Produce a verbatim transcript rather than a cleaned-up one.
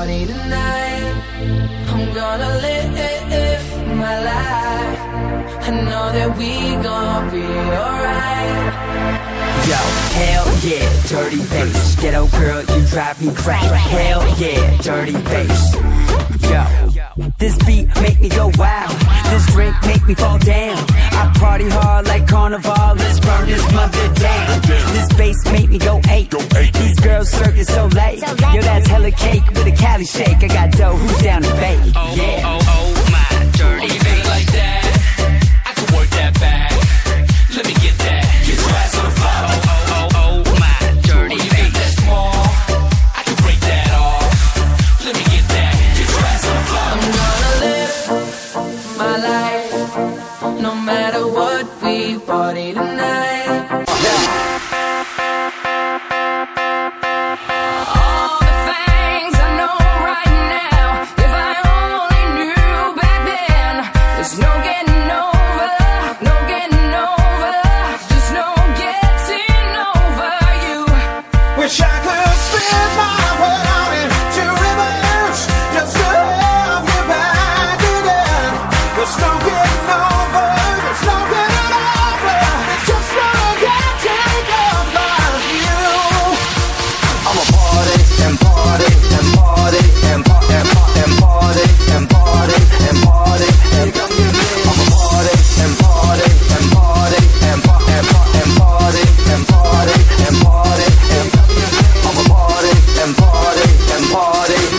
party tonight. I'm gonna live my life. I know that we gon' be alright. Yo, hell yeah, dirty bass. Ghetto girl, you drive me crazy. Hell yeah, dirty bass. Yo, this beat make me go wild. This drink make me fall down. I party hard like carnival. Let's burn this mother down. This bass make me go eight. These girls circus so late. Yo, that's hella cake with a Cali shake. I got dough, who's down to bake? Yeah.